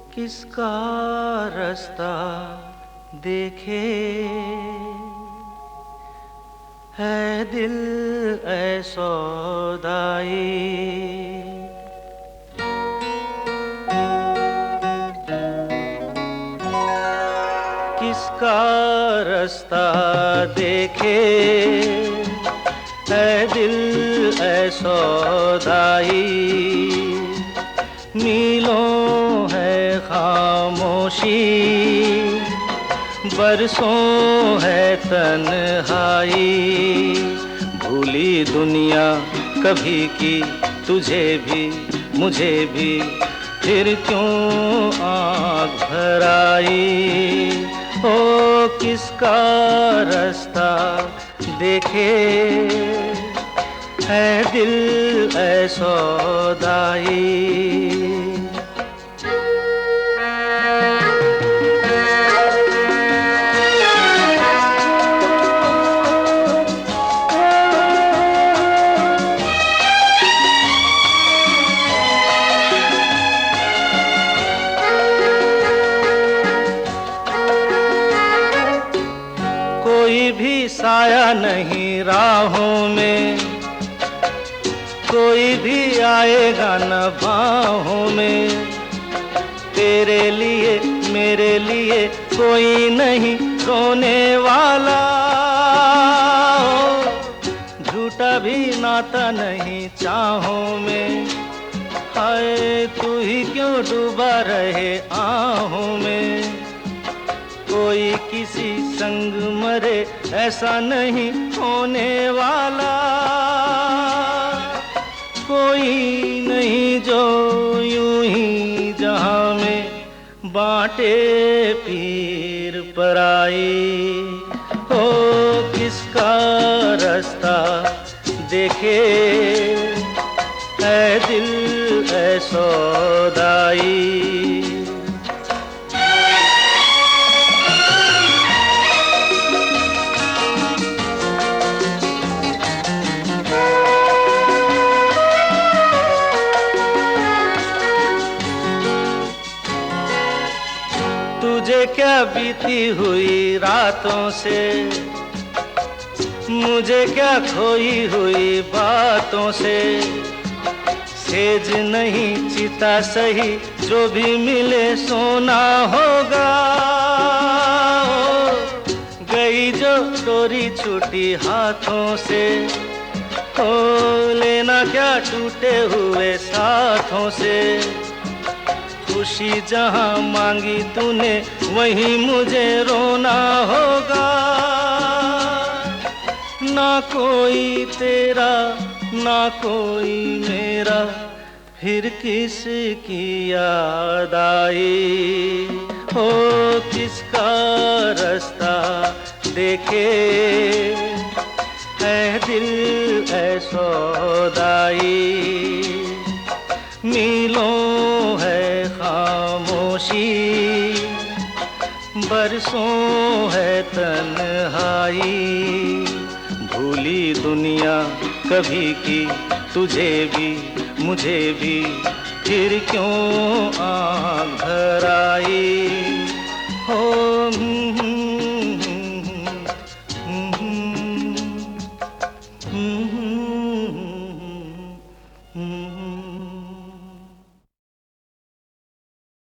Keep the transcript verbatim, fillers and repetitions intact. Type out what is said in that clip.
किसका रास्ता देखे है दिल ऐ सौदाई। किसका रास्ता देखे है दिल ऐ सौदाई। मीलों है खामोशी, बरसों है तन्हाई। भूली दुनिया कभी की तुझे भी मुझे भी, फिर क्यों आँख भर आई। ओ किसका रास्ता देखे है दिल ऐ सौदाई। कोई भी साया नहीं राहों में, कोई भी आएगा न बाहों में। तेरे लिए मेरे लिए कोई नहीं रोने वाला। झूठा भी नाता नहीं चाहों में। हाय तू ही क्यों डूबा रहे आहों में। कोई किसी संग मरे ऐसा नहीं होने वाला। कोई नहीं जो यूं ही जहां में बांटे पीर पराई। हो किसका रास्ता देखे है दिल ऐ सौदाई। तुझे क्या बीती हुई रातों से, मुझे क्या खोई हुई बातों से। सेज नहीं चिता सही जो भी मिले सोना होगा। गई जो डोरी छूटी हाथों से, हो लेना क्या टूटे हुए साथों से। खुशी जहां मांगी तूने वहीं मुझे रोना होगा। ना कोई तेरा ना कोई मेरा, फिर किसकी याद आई। हो किसका रास्ता देखे है दिल ऐ सौदाई। मीलों है खामोशी, बरसों है तन्हाई। भूली दुनिया कभी की तुझे भी मुझे भी, फिर क्यों आँख भर आई।